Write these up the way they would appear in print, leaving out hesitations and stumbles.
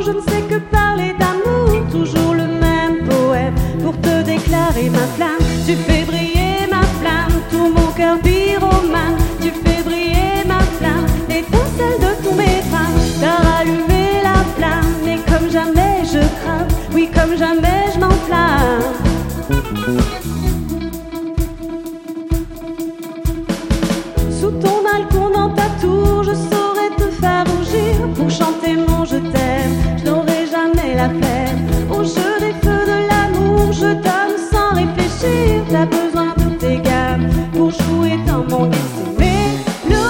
je ne sais que parler d'amour. Toujours le même poème pour te déclarer ma flamme. Tu fais briller ma flamme, tout mon cœur pyromane. Tu fais briller ma flamme, l'étincelle de tous mes drames. T'as rallumé la flamme, mais comme jamais je crame. Oui, comme jamais je m'enflamme. Sous ton balcon dans ta tour, je saurais te faire rougir. Pour chanter mon je t'aime, je n'aurai jamais la flemme. Au jeu des feux de l'amour, je donne sans réfléchir. T'as besoin de tes gammes pour jouer dans mon mélodie.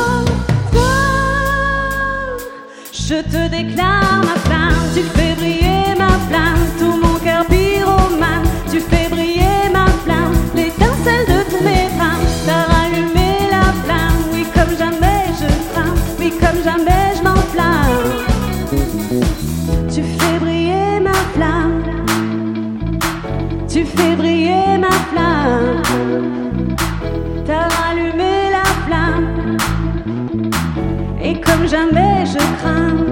Je te déclare ma flamme, tu fais briller ma flamme, tout mon cœur pyromane. Tu fais briller ma flamme, l'étincelle de tous mes drames. T'as rallumé la flamme, oui comme jamais je crame, oui comme jamais je m'enflamme. Tu fais briller ma flamme, tu fais briller ma flamme. T'as rallumé la flamme, et comme jamais je crame.